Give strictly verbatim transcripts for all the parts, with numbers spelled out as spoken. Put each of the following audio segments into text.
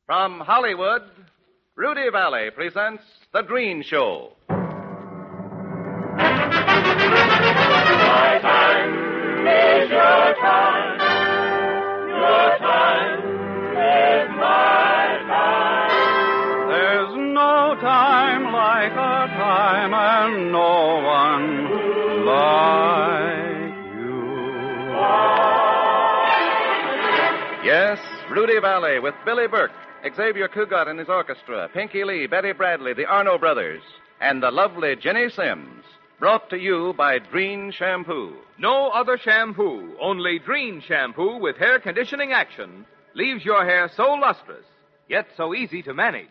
From Hollywood, Rudy Valley presents The Green Show. My time is your time. Your time is my time. There's no time like a time and no one like you. Yes, Rudy Valley with Billy Burke, Xavier Cugat and his orchestra, Pinky Lee, Betty Bradley, the Arno Brothers, and the lovely Jenny Sims. Brought to you by Dreen Shampoo. No other shampoo, only Dreen Shampoo with hair conditioning action, leaves your hair so lustrous, yet so easy to manage.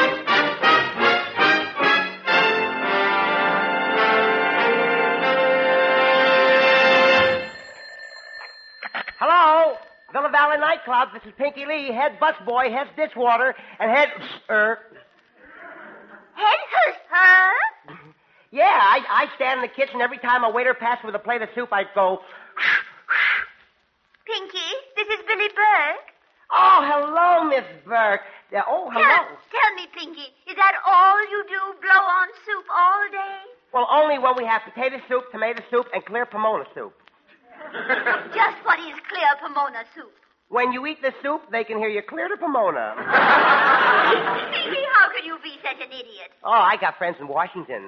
Hello, Villa Valley Nightclub. This is Pinky Lee, head busboy, head dishwater, and head... Er... Head huh? Yeah, I, I stand in the kitchen every time a waiter passes with a plate of soup. I go... Pinky, this is Billy Burke. Oh, hello, Miss Burke. Uh, oh, hello. Tell, tell me, Pinky, is that all you do, blow on soup all day? Well, only when we have potato soup, tomato soup, and clear Pomona soup. Just what is clear Pomona soup? When you eat the soup, they can hear you clear to Pomona. Pinky, how can you be such an idiot? Oh, I got friends in Washington.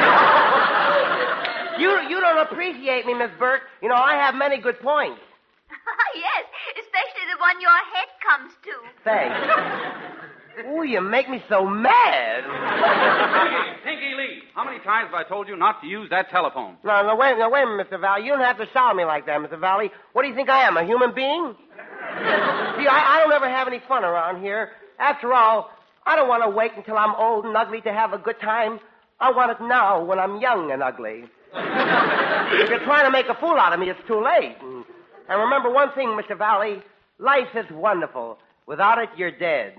you you don't appreciate me, Miss Burke. You know, I have many good points. Yes, especially the one your head comes to. Thanks. Ooh, you make me so mad. Pinky Lee, how many times have I told you not to use that telephone? No, no, wait, no, wait a minute, Mister Valley. You don't have to sound me like that, Mister Valley. What do you think I am, a human being? See, I, I don't ever have any fun around here. After all, I don't want to wait until I'm old and ugly to have a good time. I want it now when I'm young and ugly. If you're trying to make a fool out of me, it's too late. And, and remember one thing, Mister Valley. Life is wonderful. Without it, you're dead.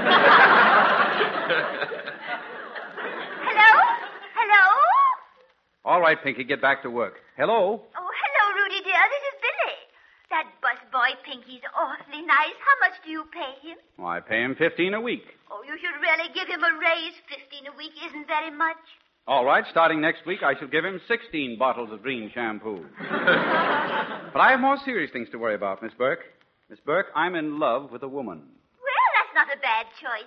Hello? Hello? All right, Pinky, get back to work. Hello? Oh, hello, Rudy, dear. This is Billy. That busboy Pinky's awfully nice. How much do you pay him? Well, I pay him fifteen a week. Oh, you should really give him a raise. Fifteen a week isn't very much. All right, starting next week, I shall give him sixteen bottles of Dreen Shampoo. But I have more serious things to worry about, Miss Burke. Miss Burke, I'm in love with a woman. Well, that's not a bad choice.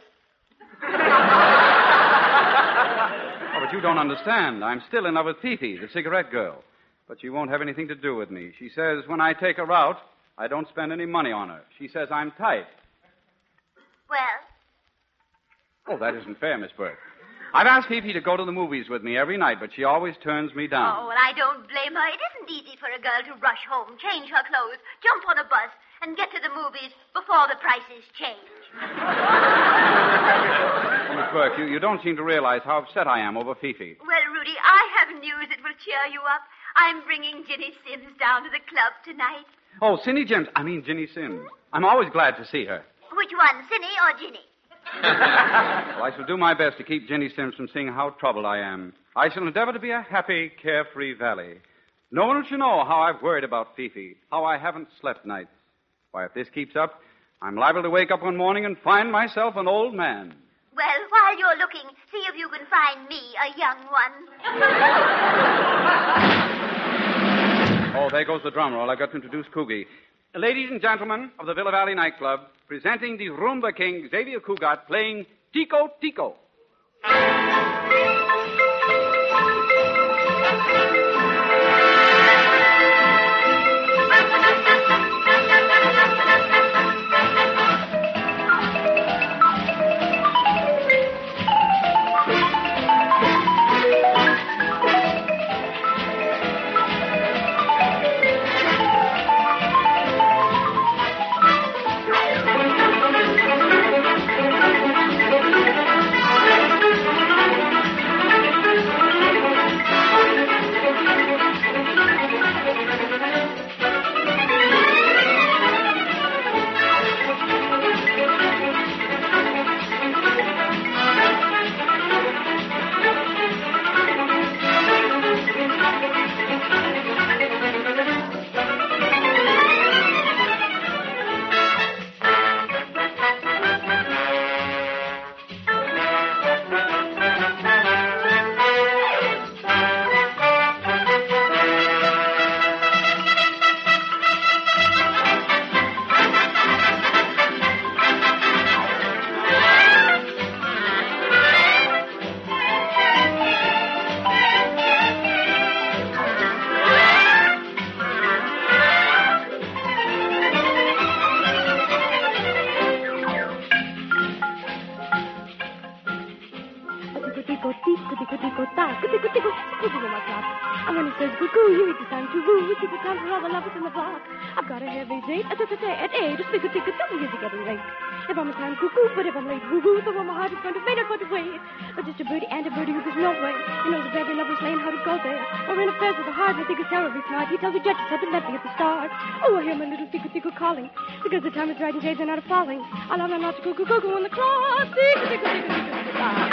Oh, but you don't understand. I'm still in love with Fifi, the cigarette girl. But she won't have anything to do with me. She says when I take her out, I don't spend any money on her. She says I'm tight. Well? Oh, that isn't fair, Miss Burke. I've asked Fifi to go to the movies with me every night, but she always turns me down. Oh, well, I don't blame her. It isn't easy for a girl to rush home, change her clothes, jump on a bus, and get to the movies before the prices change. Oh, Miss Burke, you, you don't seem to realize how upset I am over Fifi. Well, Rudy, I have news that will cheer you up. I'm bringing Ginny Sims down to the club tonight. Oh, Cindy James. I mean, Ginny Sims. I'm always glad to see her. Which one, Cindy or Ginny? Well, I shall do my best to keep Ginny Sims from seeing how troubled I am. I shall endeavor to be a happy, carefree Valley. No one shall know how I've worried about Fifi, how I haven't slept nights. Why, if this keeps up, I'm liable to wake up one morning and find myself an old man. Well, while you're looking, see if you can find me a young one. Oh, there goes the drum roll. I've got to introduce Coogie. Ladies and gentlemen of the Villa Valley Nightclub, presenting the Rumba King, Xavier Cugat, playing Tico Tico. tico, tico, tico, tico, ta, tico, tico, tico, tico on my clock. And when he says cuckoo, you hear the sound to woo, tico time for all the lovers in the block. I've got a heavy date at at at eight, just tico, tico, tell me is he getting late? If I'm a time cuckoo, but if I'm late, woo woo, the one my heart is going to fade, I'm going to wait. But just a birdie and a birdie who goes nowhere. He knows of every lover's lane how to go there. Or in affairs with a heart, I think it's terribly smart. He tells the judges how to let me at the start. Oh, I hear my little tico, tico calling, because the time is right and days are not a-falling. I love my not to cuckoo, cuckoo on the clock. Tico, tico, tico, tico, tico,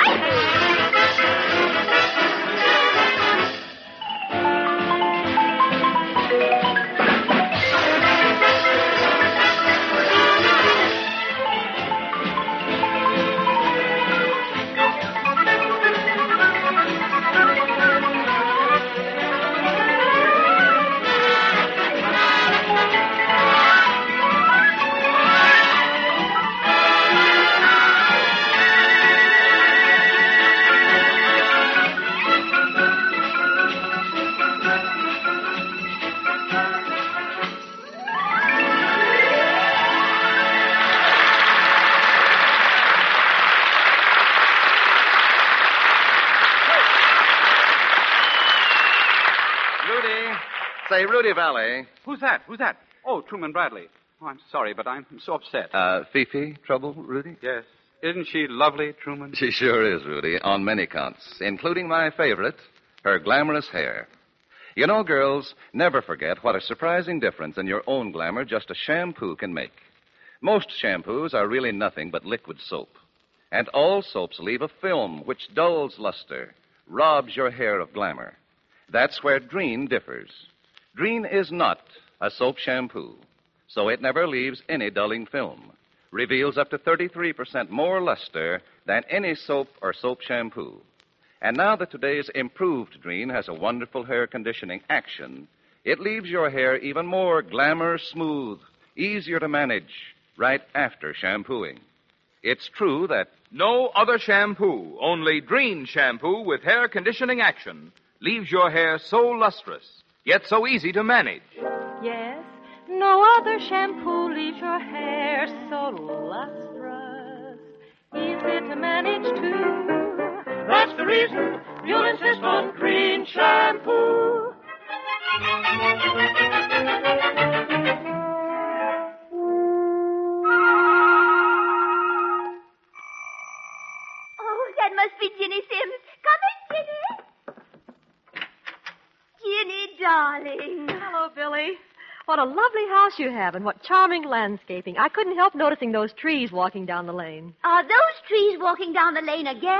Say, Rudy Valley. Who's that? Who's that? Oh, Truman Bradley. Oh, I'm sorry, but I'm so upset. Uh, Fifi, trouble, Rudy? Yes. Isn't she lovely, Truman? She sure is, Rudy, on many counts, including my favorite, her glamorous hair. You know, girls, never forget what a surprising difference in your own glamour just a shampoo can make. Most shampoos are really nothing but liquid soap. And all soaps leave a film which dulls luster, robs your hair of glamour. That's where Drene differs. Drene is not a soap shampoo, so it never leaves any dulling film. Reveals up to thirty-three percent more luster than any soap or soap shampoo. And now that today's improved Drene has a wonderful hair conditioning action, it leaves your hair even more glamour smooth, easier to manage right after shampooing. It's true that no other shampoo, only Drene shampoo with hair conditioning action, leaves your hair so lustrous, yet so easy to manage. Yes, no other shampoo leaves your hair so lustrous, easy to manage too. That's the reason you'll insist on Drene shampoo. Oh, that must be Ginny Sims. Come in, Ginny. Ginny, darling. Hello, Billy. What a lovely house you have, and what charming landscaping. I couldn't help noticing those trees walking down the lane. Are those trees walking down the lane again?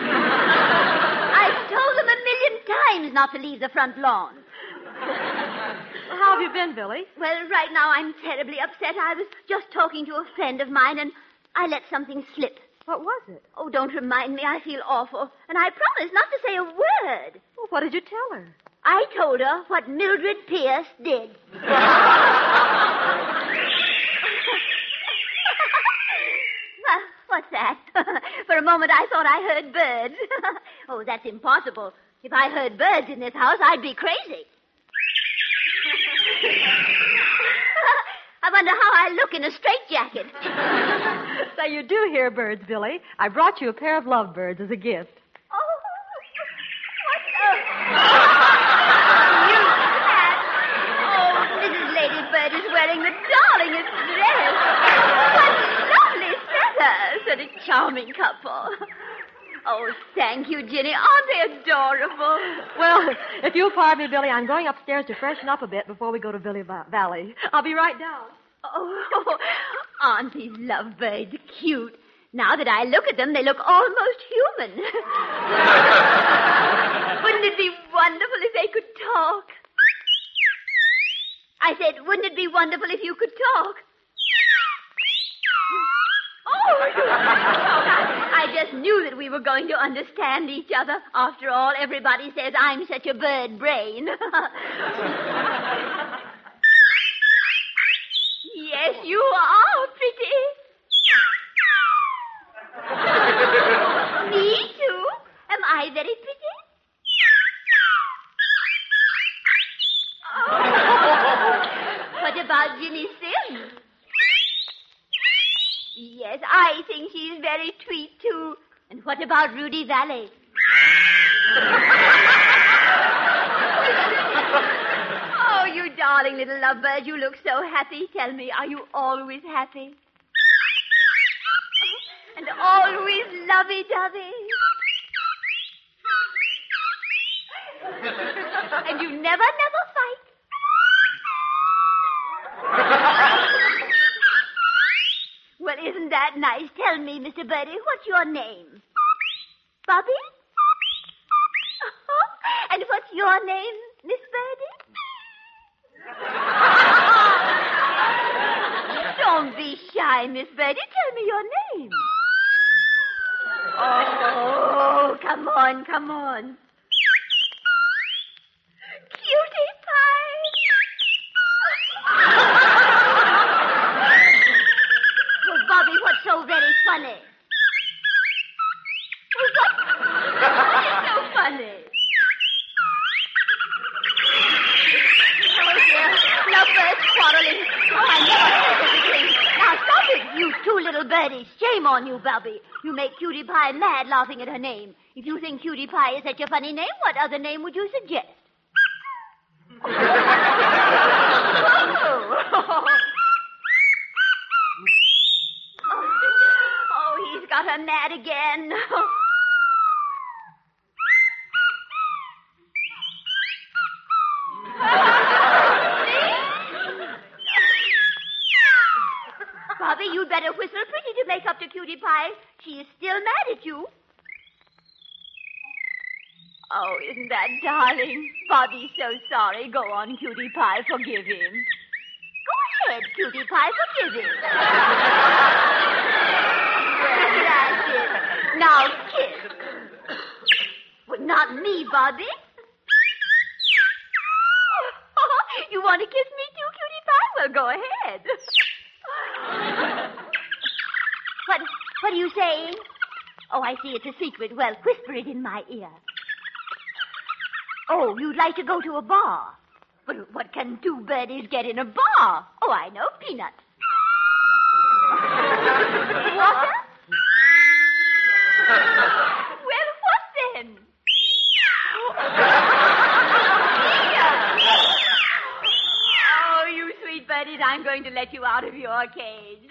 I've told them a million times not to leave the front lawn. Well, how have you been, Billy? Well, right now I'm terribly upset. I was just talking to a friend of mine, and I let something slip. What was it? Oh, don't remind me. I feel awful. And I promised not to say a word. Well, what did you tell her? I told her what Mildred Pierce did. Well, what's that? For a moment I thought I heard birds. Oh, that's impossible. If I heard birds in this house, I'd be crazy. I wonder how I look in a straitjacket. So you do hear birds, Billy. I brought you a pair of lovebirds as a gift. Oh, what the... You cat. Oh, Missus Ladybird is wearing the darlingest dress. What lovely feathers. What a charming couple. Oh, thank you, Ginny. Aren't they adorable? Well, if you'll pardon me, Billy, I'm going upstairs to freshen up a bit before we go to Billy Va- Valley. I'll be right down. Oh, aren't these lovebirds cute? Now that I look at them, they look almost human. Wouldn't it be wonderful if they could talk? I said, wouldn't it be wonderful if you could talk? Oh, I just knew that we were going to understand each other. After all, everybody says I'm such a bird brain. Yes, you are pretty. Me too. Am I very pretty? Oh. What about Ginny Sims? Yes, I think she's very sweet, too. And what about Rudy Valley? Oh, you darling little lovebird, you look so happy. Tell me, are you always happy? And always lovey-dovey? And you never, never fight? Well, isn't that nice? Tell me, Mister Birdie, what's your name? Bobby? And what's your name, Miss Birdie? Don't be shy, Miss Birdie. Tell me your name. Oh, come on, come on. Cutie pie. Well, Bobby, what's so very funny? Well, what? What is so funny? Oh, dear. Lovebirds quarreling. Oh, I never said such a thing. Now, stop it, you two little birdies. Shame on you, Bobby. You make Cutie Pie mad laughing at her name. If you think Cutie Pie is such a funny name, what other name would you suggest? Oh. Oh, he's got her mad again. Bobby, you'd better whistle pretty to make up to Cutie Pie. She is still mad at you. Oh, isn't that darling? Bobby's so sorry. Go on, Cutie Pie, forgive him. Go ahead, Cutie Pie, forgive him. Well, that's it. Now kiss. Well, not me, Bobby. You want to kiss me too, Cutie Pie? Well, go ahead. What, what are you saying? Oh, I see it's a secret. Well, whisper it in my ear. Oh, you'd like to go to a bar. But what can two birdies get in a bar? Oh, I know, peanuts. Water? Well, what then? Oh, you sweet birdies, I'm going to let you out of your cage.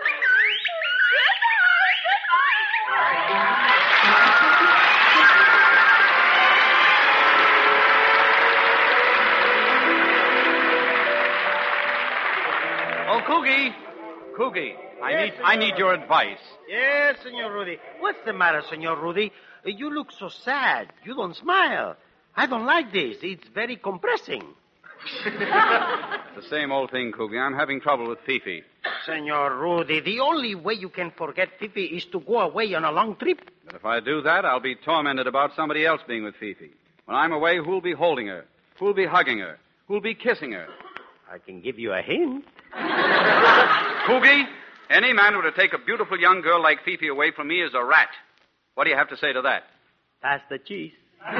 Oh, Coogie. Coogie, I Yes, need I need your advice. Yes, Senor Rudy. What's the matter, Senor Rudy? You look so sad. You don't smile. I don't like this. It's very compressing. The same old thing, Coogie. I'm having trouble with Fifi. Senor Rudy, the only way you can forget Fifi is to go away on a long trip. But if I do that, I'll be tormented about somebody else being with Fifi. When I'm away, who'll be holding her? Who'll be hugging her? Who'll be kissing her? I can give you a hint. Coogie, any man who would take a beautiful young girl like Fifi away from me is a rat. What do you have to say to that? Pass the cheese. uh,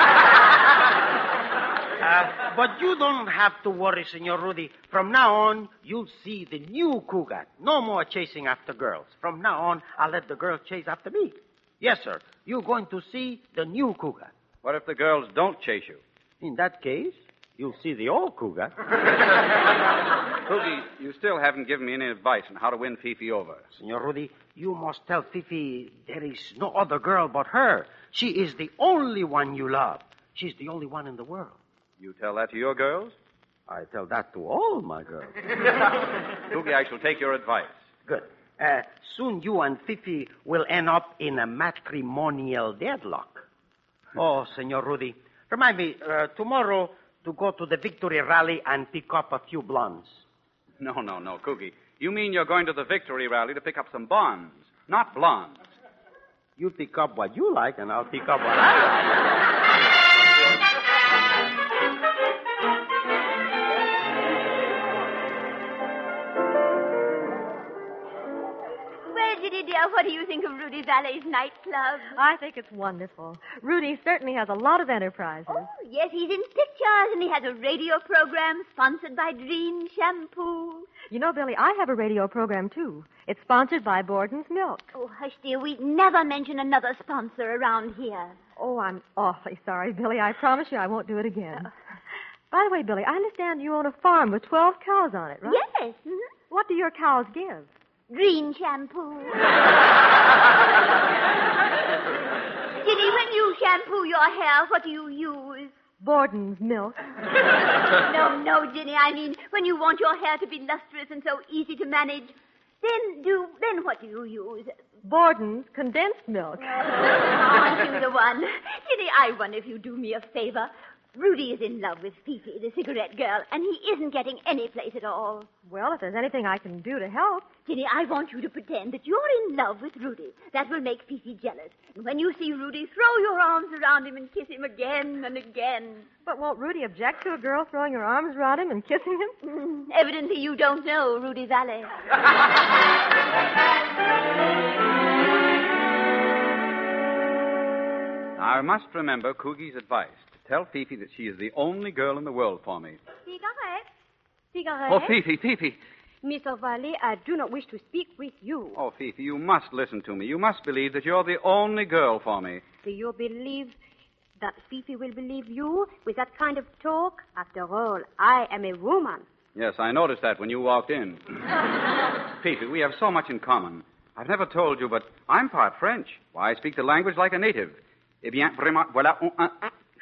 but you don't have to worry, Senor Rudy. From now on, you'll see the new Cougar. No more chasing after girls. From now on, I'll let the girls chase after me. Yes, sir. You're going to see the new Cougar. What if the girls don't chase you? In that case, you'll see the old Cougar. Coogie, you still haven't given me any advice on how to win Fifi over. Senor Rudy, you must tell Fifi there is no other girl but her. She is the only one you love. She's the only one in the world. You tell that to your girls? I tell that to all my girls. Coogie, I shall take your advice. Good. Uh, soon you and Fifi will end up in a matrimonial deadlock. Oh, Senor Rudy, remind me, uh, tomorrow to go to the victory rally and pick up a few blondes. No, no, no, Coogie. You mean you're going to the victory rally to pick up some bonds, not blondes. You pick up what you like, and I'll pick up what I like. Where did Jenny, dear, what do you think of Rudy Valley's nightclub? I think it's wonderful. Rudy certainly has a lot of enterprises. Oh, yes, he's in pictures, and he has a radio program sponsored by Dream Shampoo. You know, Billy, I have a radio program, too. It's sponsored by Borden's Milk. Oh, hush, dear, we never mention another sponsor around here. Oh, I'm awfully sorry, Billy. I promise you I won't do it again. Uh, By the way, Billy, I understand you own a farm with twelve cows on it, right? Yes. Mm-hmm. What do your cows give? Green shampoo. Ginny, when you shampoo your hair, what do you use? Borden's Milk. No, no, Ginny. I mean, when you want your hair to be lustrous and so easy to manage, then do then what do you use? Borden's Condensed Milk. Oh, aren't you the one? Ginny, I wonder if you do me a favor. Rudy is in love with Fifi, the cigarette girl, and he isn't getting any place at all. Well, if there's anything I can do to help. Ginny, I want you to pretend that you're in love with Rudy. That will make Fifi jealous. And when you see Rudy, throw your arms around him and kiss him again and again. But won't Rudy object to a girl throwing her arms around him and kissing him? Mm, evidently you don't know Rudy Valley. I must remember Coogie's advice. Tell Fifi that she is the only girl in the world for me. Cigarette? Cigarette? Oh, Fifi, Fifi. Mister Valley, I do not wish to speak with you. Oh, Fifi, you must listen to me. You must believe that you're the only girl for me. Do you believe that Fifi will believe you with that kind of talk? After all, I am a woman. Yes, I noticed that when you walked in. Fifi, we have so much in common. I've never told you, but I'm part French. Why, I speak the language like a native. Eh bien, vraiment, voilà un... un...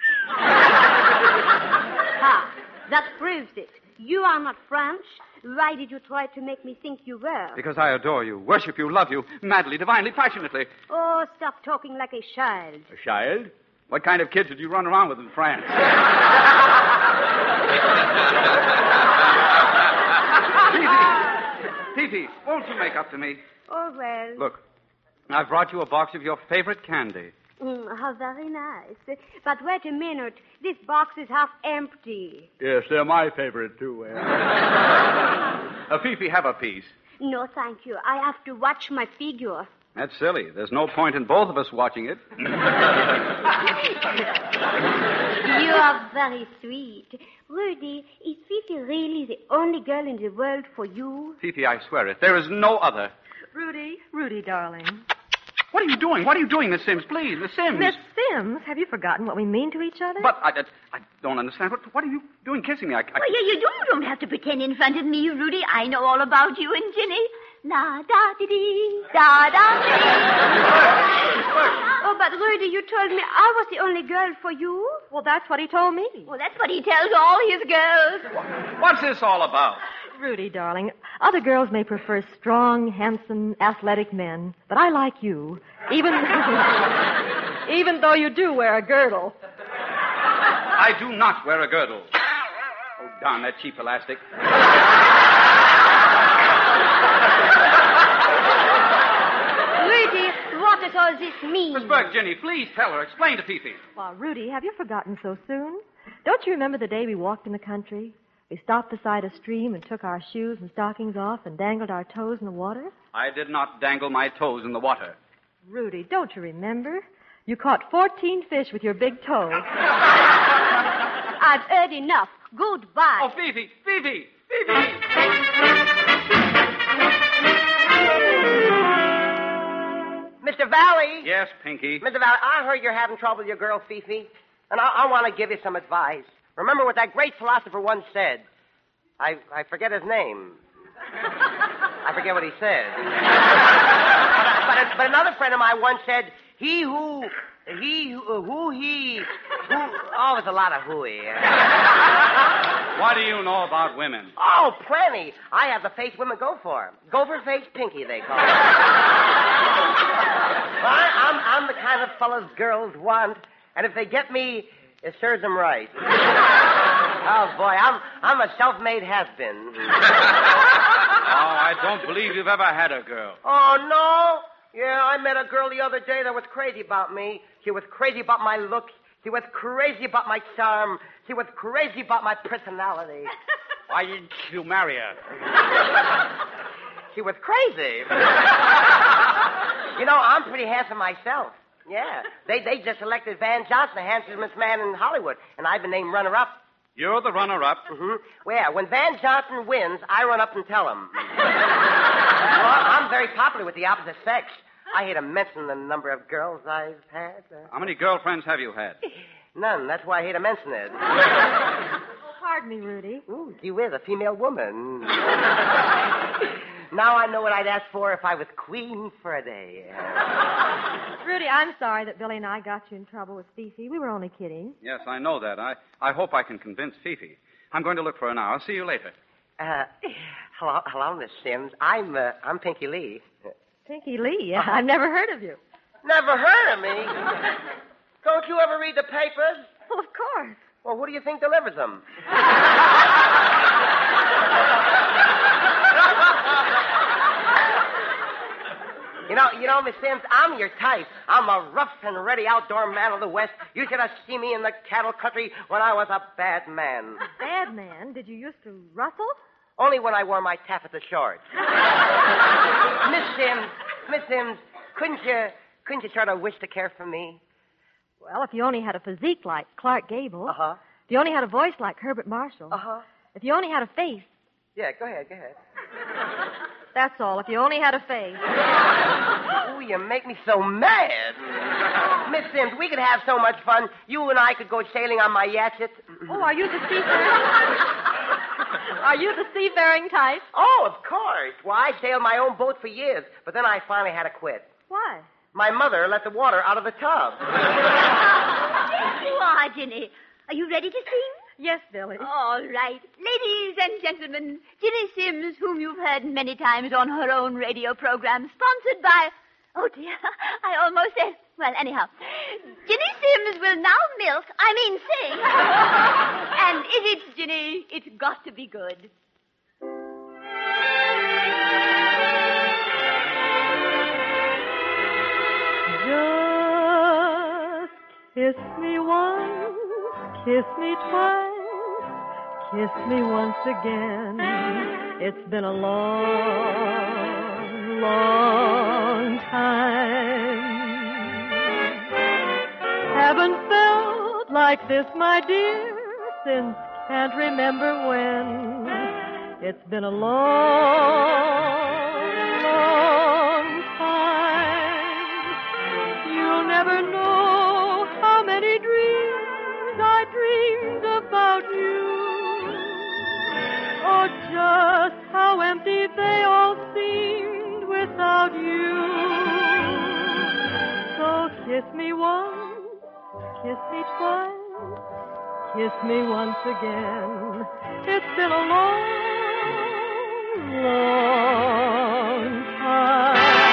Ha! That proves it. You are not French. Why did you try to make me think you were? Because I adore you, worship you, love you, madly, divinely, passionately. Oh, stop talking like a child. A child? What kind of kids did you run around with in France? Fifi, Fifi, won't you make up to me? Oh, well. Look, I've brought you a box of your favorite candy. Mm, how very nice. But wait a minute. This box is half empty. Yes, they're my favorite, too. uh, Fifi, have a piece. No, thank you. I have to watch my figure. That's silly. There's no point in both of us watching it. You are very sweet. Rudy, is Fifi really the only girl in the world for you? Fifi, I swear it. There is no other. Rudy, Rudy, darling. What are you doing? What are you doing, Miss Sims? Please, Miss Sims. Miss Sims, have you forgotten what we mean to each other? But I, I, I don't understand. What, what are you doing kissing me? I, I... Well, yeah, you don't, don't have to pretend in front of me, Rudy. I know all about you and Ginny. La da dee dee, da da dee. Oh, but Rudy, you told me I was the only girl for you. Well, that's what he told me. Well, that's what he tells all his girls. What's this all about? Rudy, darling, other girls may prefer strong, handsome, athletic men, but I like you, even even though you do wear a girdle. I do not wear a girdle. Oh, darn that cheap elastic. Rudy, what does all this mean? Miss Burke, Ginny, please tell her. Explain to Fifi. Well, Rudy, have you forgotten so soon? Don't you remember the day we walked in the country? We stopped beside a stream and took our shoes and stockings off and dangled our toes in the water? I did not dangle my toes in the water. Rudy, don't you remember? You caught fourteen fish with your big toe. I've heard enough. Goodbye. Oh, Fifi, Fifi, Fifi. Mister Valley. Yes, Pinky. Mister Valley, I heard you're having trouble with your girl, Fifi, and I, I want to give you some advice. Remember what that great philosopher once said. I, I forget his name. I forget what he said. but, but another friend of mine once said, he who, he who, who he, who, oh, there's a lot of hooey. What do you know about women? Oh, plenty. I have the face women go for. Gopher face Pinky, they call it. Well, I, I'm, I'm the kind of fellas girls want, and if they get me, it serves them right. Oh, boy, I'm I'm a self-made has-been. Oh, I don't believe you've ever had a girl. Oh, no? Yeah, I met a girl the other day that was crazy about me. She was crazy about my looks. She was crazy about my charm. She was crazy about my personality. Why didn't you marry her? She was crazy. pretty handsome myself. Yeah. They they just elected Van Johnson the handsomest man in Hollywood, and I've been named runner-up. You're the runner-up? Mm-hmm. Well, yeah, when Van Johnson wins, I run up and tell him. Well, I'm very popular with the opposite sex. I hate to mention the number of girls I've had. Uh... How many girlfriends have you had? None. That's why I hate to mention it. Pardon me, Rudy. Ooh, gee whiz, a female woman. Now I know what I'd ask for if I was queen for a day. Rudy, I'm sorry that Billy and I got you in trouble with Fifi. We were only kidding. Yes, I know that. I, I hope I can convince Fifi. I'm going to look for her now. I'll see you later. Uh, hello, hello, Miss Sims. I'm, uh, I'm Pinky Lee. Pinky Lee? Uh-huh. I've never heard of you. Never heard of me? Don't you ever read the papers? Well, of course. Well, who do you think delivers them? You know, you know, Miss Sims, I'm your type. I'm a rough and ready outdoor man of the West. You should have seen me in the cattle country when I was a bad man. A bad man? Did you used to rustle? Only when I wore my taffeta shorts. Miss Sims, Miss Sims, couldn't you, couldn't you sort of wish to care for me? Well, if you only had a physique like Clark Gable. Uh-huh. If you only had a voice like Herbert Marshall. Uh-huh. If you only had a face. Yeah, go ahead, go ahead. That's all. If you only had a face. Oh, you make me so mad. Miss Sims, we could have so much fun. You and I could go sailing on my yatchet. Oh, are you the seafaring? Are you the seafaring type? Oh, of course. Well, I sailed my own boat for years, but then I finally had to quit. Why? My mother let the water out of the tub. Yes, you are, Ginny. Are you ready to sing? Yes, Billy. All right. Ladies and gentlemen, Ginny Sims, whom you've heard many times on her own radio program, sponsored by... Oh, dear. I almost said... Well, anyhow. Ginny Sims will now milk, I mean sing. And if it's Ginny, it's got to be good. Just kiss me once, kiss me twice, kiss me once again. It's been a long, long time. Haven't felt like this, my dear, since can't remember when. It's been a long, long time. You'll never know how many dreams I dreamed about you. Oh, just how empty they all seemed without you. So kiss me once, kiss me twice, kiss me once again. It's been a long, long time.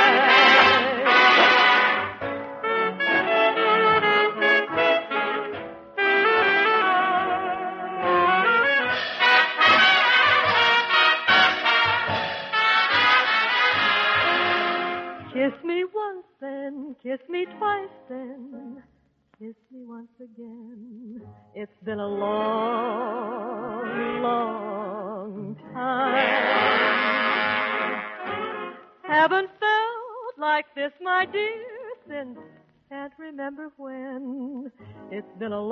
Kiss me once then, kiss me twice then, kiss me once again. It's been a long, long time. Haven't felt like this, my dear, since can't remember when. It's been a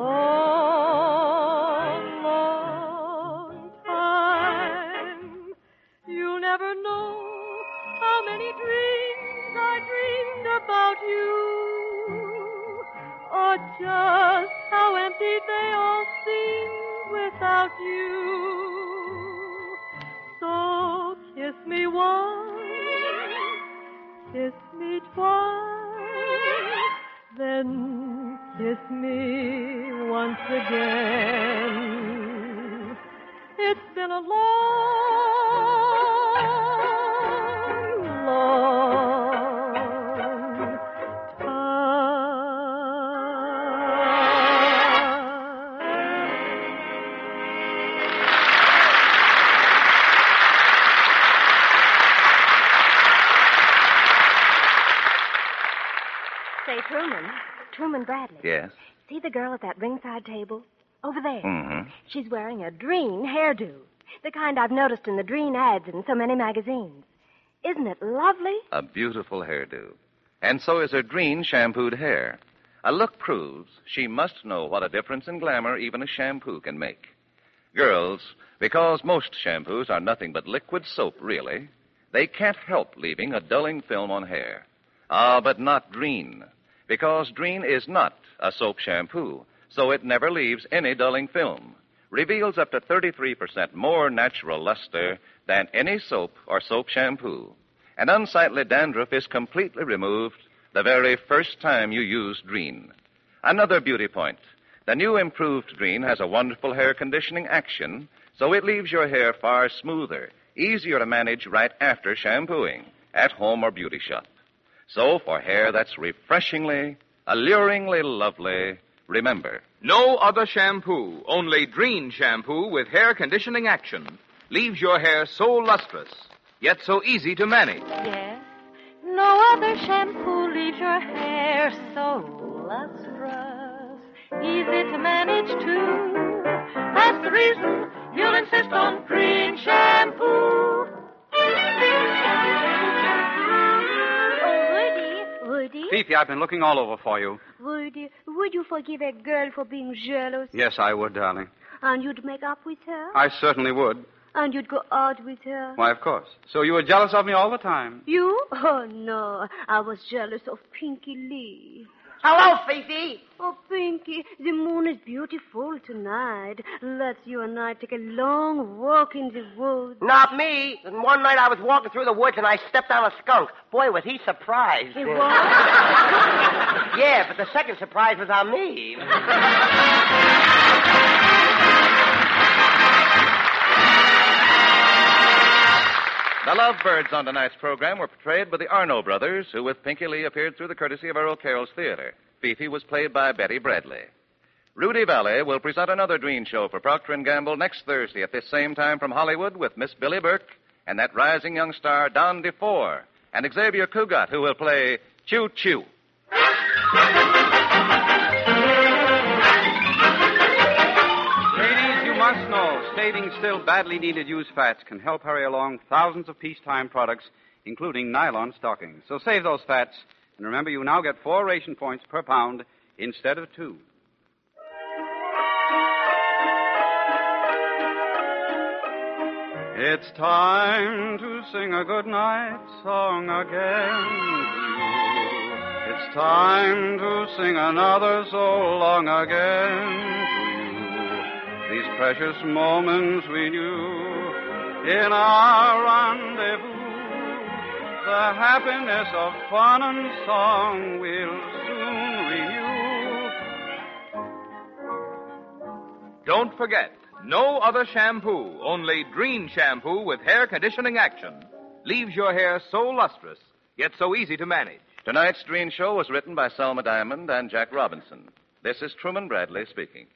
long, long time. You'll never know how many dreams I dreamed about you. Or just how empty they all seemed without you. So kiss me once, kiss me twice, then kiss me once again. It's been a long, long Say, Truman. Truman Bradley. Yes? See the girl at that ringside table? Over there. Mm-hmm. She's wearing a Dreen hairdo. The kind I've noticed in the Dreen ads in so many magazines. Isn't it lovely? A beautiful hairdo. And so is her Dreen shampooed hair. A look proves she must know what a difference in glamour even a shampoo can make. Girls, because most shampoos are nothing but liquid soap, really, they can't help leaving a dulling film on hair. Ah, but not Dreen, because Dreen is not a soap shampoo, so it never leaves any dulling film. Reveals up to thirty-three percent more natural luster than any soap or soap shampoo. And unsightly dandruff is completely removed the very first time you use Dreen. Another beauty point. The new improved Dreen has a wonderful hair conditioning action, so it leaves your hair far smoother, easier to manage right after shampooing, at home or beauty shop. So for hair that's refreshingly, alluringly lovely, remember, no other shampoo, only Dreen shampoo with hair conditioning action, leaves your hair so lustrous, yet so easy to manage. Yes. No other shampoo leaves your hair so lustrous, easy to manage too. That's the reason you'll insist on Dreen shampoo. Woody? Fifi, I've been looking all over for you. Woody, would you forgive a girl for being jealous? Yes, I would, darling. And you'd make up with her? I certainly would. And you'd go out with her? Why, of course. So you were jealous of me all the time? You? Oh, no. I was jealous of Pinky Lee. Hello, Fifi. Oh, Pinky, the moon is beautiful tonight. Let's you and I take a long walk in the woods. Not me. And one night I was walking through the woods and I stepped on a skunk. Boy, was he surprised. It was? Yeah, but the second surprise was on me. The Lovebirds on tonight's program were portrayed by the Arno brothers, who with Pinky Lee appeared through the courtesy of Earl Carroll's Theater. Fifi was played by Betty Bradley. Rudy Valley will present another Dreen show for Procter and Gamble next Thursday at this same time from Hollywood with Miss Billy Burke and that rising young star Don DeFore and Xavier Cugat, who will play Choo Choo. Must know, saving still badly needed used fats can help hurry along thousands of peacetime products, including nylon stockings. So save those fats, and remember you now get four ration points per pound instead of two. It's time to sing a good night song again to you. It's time to sing another so long again. These precious moments we knew in our rendezvous, the happiness of fun and song we'll soon renew. Don't forget, no other shampoo, only Dreen shampoo with hair conditioning action, leaves your hair so lustrous, yet so easy to manage. Tonight's Dreen show was written by Selma Diamond and Jack Robinson. This is Truman Bradley speaking.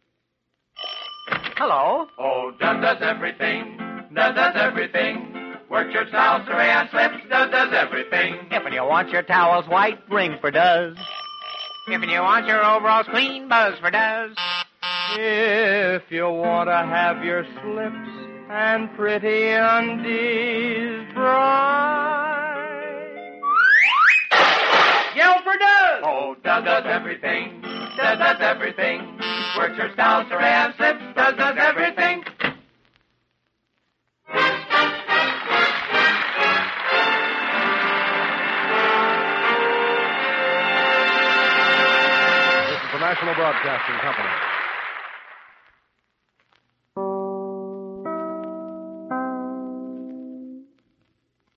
Hello. Oh, does does everything, does does everything. Works your style, saran slips, does does everything. If you want your towels white, ring for Does. If you want your overalls clean, buzz for Does. If you want to have your slips and pretty undies bright, yell for Does. Oh, does does everything, does does everything. Works your style, saran slips, does does everything. This is the National Broadcasting Company.